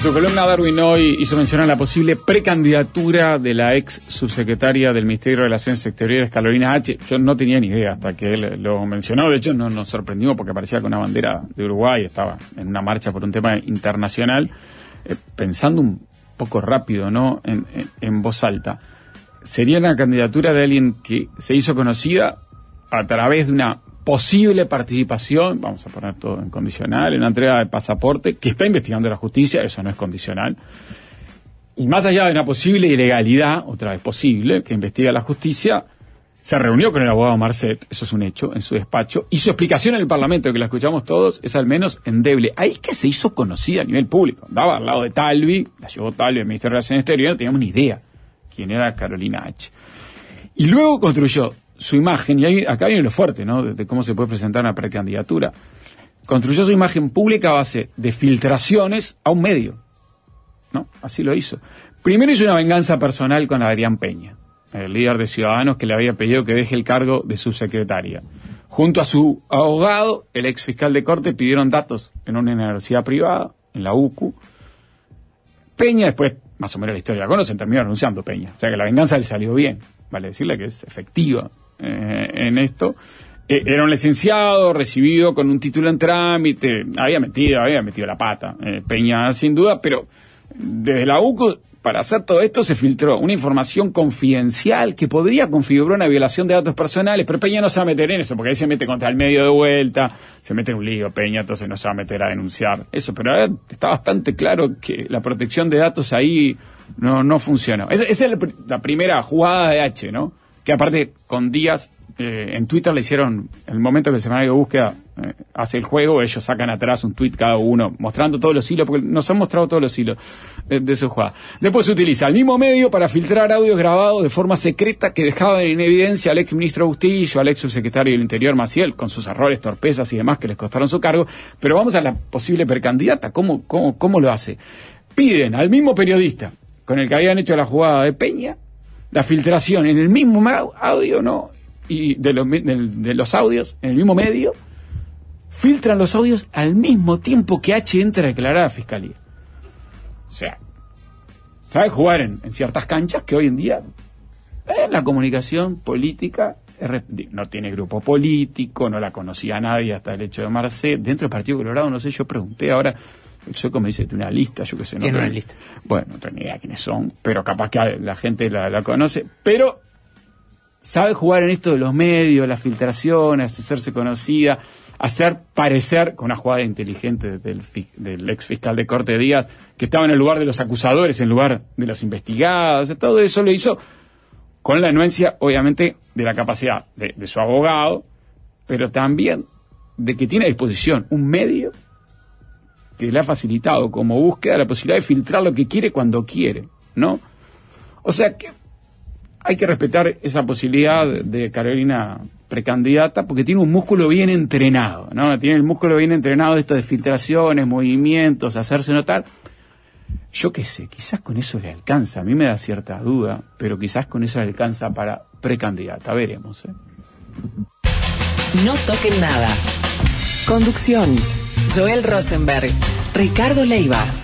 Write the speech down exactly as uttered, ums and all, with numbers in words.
su columna, Darwin hoy hizo mención a la posible precandidatura de la ex subsecretaria del Ministerio de Relaciones Exteriores, Carolina H. Yo no tenía ni idea hasta que él lo mencionó. De hecho, no nos sorprendió porque aparecía con una bandera de Uruguay, estaba en una marcha por un tema internacional, eh, pensando un poco rápido, ¿no? En, en, en voz alta. Sería una candidatura de alguien que se hizo conocida a través de una posible participación, vamos a poner todo en condicional, en una entrega de pasaporte que está investigando la justicia, eso no es condicional. Y más allá de una posible ilegalidad, otra vez posible, que investiga la justicia, se reunió con el abogado Marcet, eso es un hecho, en su despacho, y su explicación en el Parlamento, que la escuchamos todos, es al menos endeble. Ahí es que se hizo conocida a nivel público. Andaba al lado de Talvi, la llevó Talvi al Ministerio de Relaciones Exteriores, no teníamos ni idea quién era Carolina H. Y luego construyó su imagen, y ahí, acá viene lo fuerte, ¿no?, de, de cómo se puede presentar una precandidatura. Construyó su imagen pública a base de filtraciones a un medio, ¿no? Así lo hizo. Primero hizo una venganza personal con Adrián Peña, el líder de Ciudadanos, que le había pedido que deje el cargo de subsecretaria. Junto a su abogado, el ex fiscal de corte, pidieron datos en una universidad privada, en la U C U. Peña, después, más o menos la historia la conocen, terminó renunciando Peña. O sea que la venganza le salió bien, vale decirle que es efectiva eh, en esto. Eh, era un licenciado recibido con un título en trámite, había metido, había metido la pata, eh, Peña sin duda, pero desde la U C U, para hacer todo esto se filtró una información confidencial que podría configurar una violación de datos personales, pero Peña no se va a meter en eso, porque ahí se mete contra el medio de vuelta, se mete en un lío Peña, entonces no se va a meter a denunciar eso, pero a ver, está bastante claro que la protección de datos ahí no, no funcionó. Esa, esa es la, la primera jugada de H, ¿no? Que aparte con Díaz, eh, en Twitter le hicieron, en el momento que el semanario de búsqueda eh, hace el juego, ellos sacan atrás un tweet cada uno, mostrando todos los hilos, porque nos han mostrado todos los hilos eh, de su jugada. Después se utiliza el mismo medio para filtrar audios grabados de forma secreta que dejaban en evidencia al ex ministro Bustillo, al ex subsecretario del Interior Maciel, con sus errores, torpezas y demás que les costaron su cargo. Pero vamos a la posible precandidata. ¿Cómo, cómo, cómo lo hace? Piden al mismo periodista con el que habían hecho la jugada de Peña la filtración en el mismo audio, ¿no? Y de los, de, de los audios, en el mismo medio, filtran los audios al mismo tiempo que H entra a declarar a la Fiscalía. O sea, sabe jugar en, en ciertas canchas que hoy en día eh, la comunicación política no tiene grupo político, no la conocía nadie hasta el hecho de Marcet. Dentro del Partido Colorado, no sé, yo pregunté ahora, el sueco me dice, tiene una lista, yo qué sé. No tiene tengo, una lista. Bueno, no tengo ni idea quiénes son, pero capaz que la gente la, la conoce, pero sabe jugar en esto de los medios, las filtraciones, hacerse conocida, hacer parecer, con una jugada inteligente del, del ex fiscal de corte Díaz, que estaba en el lugar de los acusadores, en lugar de los investigados. Todo eso lo hizo con la anuencia, obviamente, de la capacidad de, de su abogado, pero también de que tiene a disposición un medio que le ha facilitado como búsqueda la posibilidad de filtrar lo que quiere cuando quiere, ¿no? O sea que hay que respetar esa posibilidad de Carolina precandidata, porque tiene un músculo bien entrenado, ¿no? Tiene el músculo bien entrenado de esto de filtraciones, movimientos, hacerse notar. Yo qué sé, quizás con eso le alcanza, a mí me da cierta duda, pero quizás con eso le alcanza para precandidata, veremos, ¿eh? No toquen nada. Conducción: Joel Rosenberg, Ricardo Leiva.